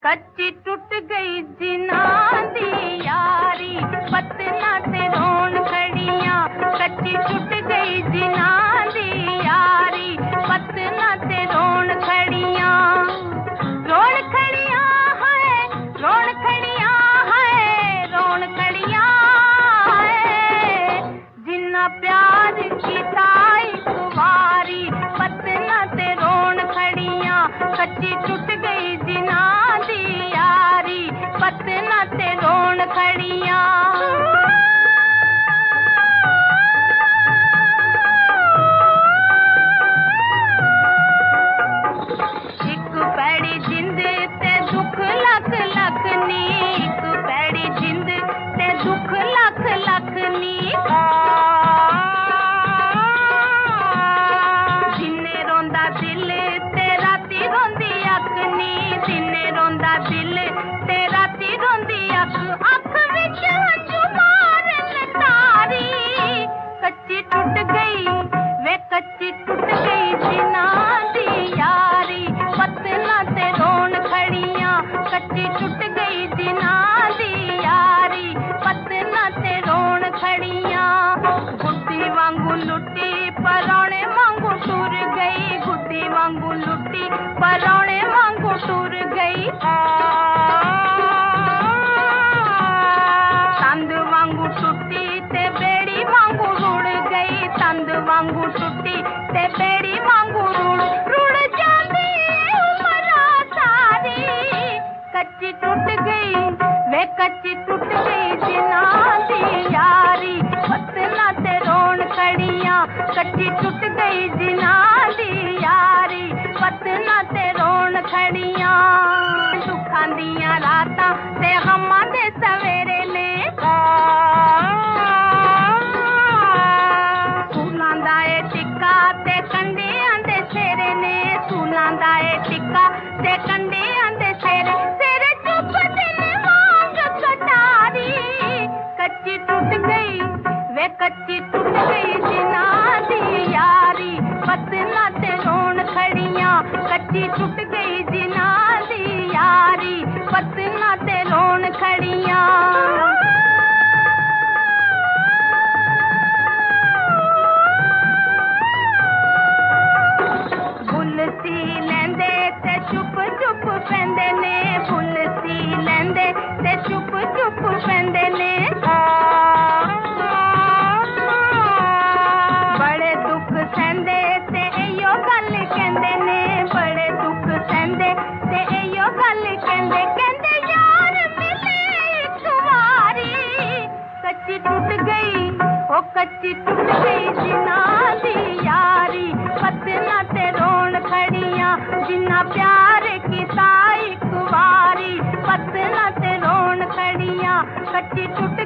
कच्ची टूट गई जिना दी यारी, पतना ते रोन खड़ियां। कच्ची टूट गई जिना दी यारी, पतना ते रोन खड़ियां। रोन खड़ियां है, रोन खड़ियां है, रोन खड़ियां है। जिन्ना प्यार कीता इक वारी, पतना ते रोन खड़ियां। कच्ची टूट गई जिना पतना ते रोन खड़ियां। एक पैड़ी जिंद ते दुख लख लख नी, एक पैड़ी जिंद ते दुख लख लख नी। दिने रोंदा दिल ते राती रोंदी अख नी, दिने रोंदा दिल ते राती रोंदी अख, अख विच हंझू मारन तारी। कच्ची टूट गई वे कच्ची टूट गई जिना दी यारी, पतना ते रोन खड़ियां। कच्ची टूट गई जिना दी यारी, पतना ते रोन खड़ियां। गुड्डी वांगू लुटी परौणे वांगू टुर गई, गुड्डी वांगू लुटी परौणे वांगू टुर गई। तंद वांगू टुटी ते बेड़ी वांगू रुड़ गई, तंद वांगू टुटी ते बेड़ी वांगू रुड़ जाती उमरा सारी। कच्ची टूट गई वे कच्ची टूट गई जिना दी यारी, पतना ते रोन खड़ियां। कच्ची टूट गई जिना दी यारी, पतना ते रोन खड़ियां। दुखां दियां रातां ते गमां दे सवेरे ने, सूलां दा ए टिक्का ते कंडियां दे सेरे ने, सूलां दा ए टिक्का ते कंडियां दे सेरे। सेरे चुप दिन मांग कटारी। कच्ची टूट गई वे कच्ची टूट गई जिना दी यारी, पतना ते रोन खड़ियां। कच्ची टूट गई जिना दी यारी, पतना ते रोन खड़ियां। बुल सी लैंदे ते चुप चुप पैंदे ने, बुल सी लैंदे ते चुप चुप पैंदे ने। बड़े दुख सहंदे ते इयो गल कहंदे ने, बड़े दुख सहंदे ते इयो गल कहंदे। कहंदे यार मिले इक वारी। कच्ची टूट गई ओ कच्ची टूट गई जिना दी यारी, पतना ते रोन खड़ियां। जिन्ना प्यार कीता इक वारी, पतना ते रोन खड़ियां। कच्ची टूट